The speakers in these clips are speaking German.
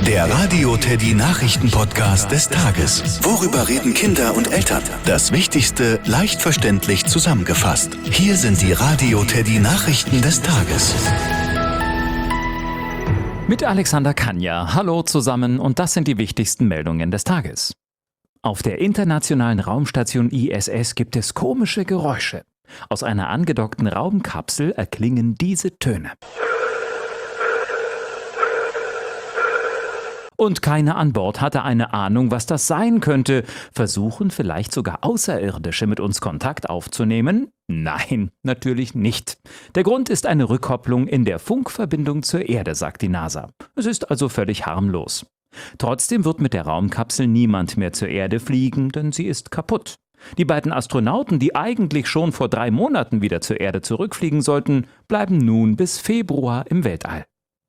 Der Radio Teddy Nachrichten-Podcast des Tages. Worüber reden Kinder und Eltern? Das Wichtigste leicht verständlich zusammengefasst. Hier sind die Radio Teddy Nachrichten des Tages. Mit Alexander Kanja. Hallo zusammen und das sind die wichtigsten Meldungen des Tages. Auf der internationalen Raumstation ISS gibt es komische Geräusche. Aus einer angedockten Raumkapsel erklingen diese Töne. Und keiner an Bord hatte eine Ahnung, was das sein könnte. Versuchen vielleicht sogar Außerirdische mit uns Kontakt aufzunehmen? Nein, natürlich nicht. Der Grund ist eine Rückkopplung in der Funkverbindung zur Erde, sagt die NASA. Es ist also völlig harmlos. Trotzdem wird mit der Raumkapsel niemand mehr zur Erde fliegen, denn sie ist kaputt. Die beiden Astronauten, die eigentlich schon vor 3 Monaten wieder zur Erde zurückfliegen sollten, bleiben nun bis Februar im Weltall.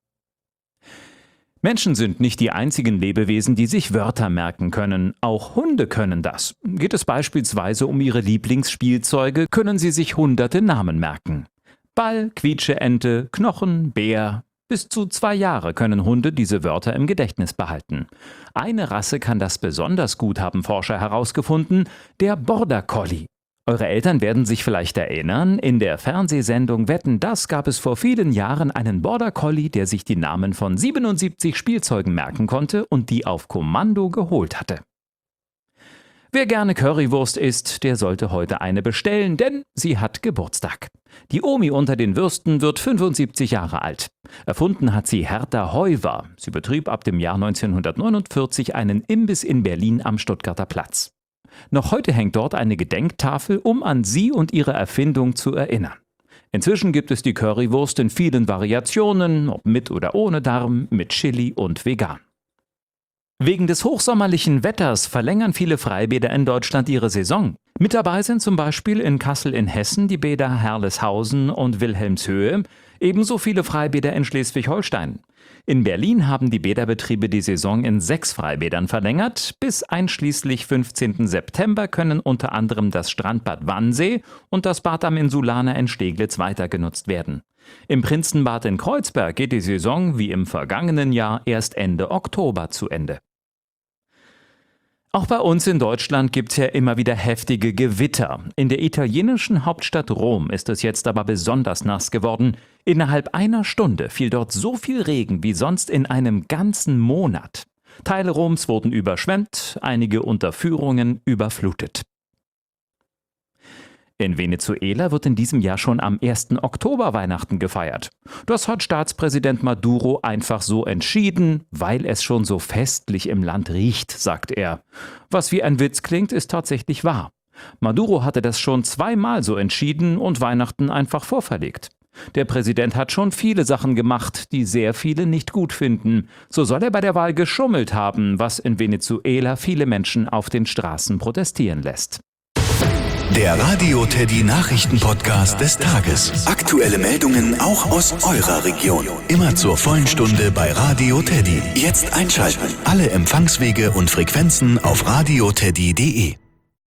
Menschen sind nicht die einzigen Lebewesen, die sich Wörter merken können. Auch Hunde können das. Geht es beispielsweise um ihre Lieblingsspielzeuge, können sie sich hunderte Namen merken. Ball, Quietscheente, Knochen, Bär. Bis zu 2 Jahre können Hunde diese Wörter im Gedächtnis behalten. Eine Rasse kann das besonders gut, haben Forscher herausgefunden, der Border Collie. Eure Eltern werden sich vielleicht erinnern, in der Fernsehsendung Wetten, das gab es vor vielen Jahren einen Border Collie, der sich die Namen von 77 Spielzeugen merken konnte und die auf Kommando geholt hatte. Wer gerne Currywurst isst, der sollte heute eine bestellen, denn sie hat Geburtstag. Die Omi unter den Würsten wird 75 Jahre alt. Erfunden hat sie Hertha Heuwer. Sie betrieb ab dem Jahr 1949 einen Imbiss in Berlin am Stuttgarter Platz. Noch heute hängt dort eine Gedenktafel, um an sie und ihre Erfindung zu erinnern. Inzwischen gibt es die Currywurst in vielen Variationen, ob mit oder ohne Darm, mit Chili und vegan. Wegen des hochsommerlichen Wetters verlängern viele Freibäder in Deutschland ihre Saison. Mit dabei sind zum Beispiel in Kassel in Hessen die Bäder Herleshausen und Wilhelmshöhe, ebenso viele Freibäder in Schleswig-Holstein. In Berlin haben die Bäderbetriebe die Saison in 6 Freibädern verlängert. Bis einschließlich 15. September können unter anderem das Strandbad Wannsee und das Bad am Insulaner in Steglitz weiter genutzt werden. Im Prinzenbad in Kreuzberg geht die Saison wie im vergangenen Jahr erst Ende Oktober zu Ende. Auch bei uns in Deutschland gibt es ja immer wieder heftige Gewitter. In der italienischen Hauptstadt Rom ist es jetzt aber besonders nass geworden. Innerhalb einer Stunde fiel dort so viel Regen wie sonst in einem ganzen Monat. Teile Roms wurden überschwemmt, einige Unterführungen überflutet. In Venezuela wird in diesem Jahr schon am 1. Oktober Weihnachten gefeiert. Das hat Staatspräsident Maduro einfach so entschieden, weil es schon so festlich im Land riecht, sagt er. Was wie ein Witz klingt, ist tatsächlich wahr. Maduro hatte das schon 2-mal so entschieden und Weihnachten einfach vorverlegt. Der Präsident hat schon viele Sachen gemacht, die sehr viele nicht gut finden. So soll er bei der Wahl geschummelt haben, was in Venezuela viele Menschen auf den Straßen protestieren lässt. Der Radio Teddy Nachrichten-Podcast des Tages. Aktuelle Meldungen auch aus eurer Region. Immer zur vollen Stunde bei Radio Teddy. Jetzt einschalten. Alle Empfangswege und Frequenzen auf radioteddy.de.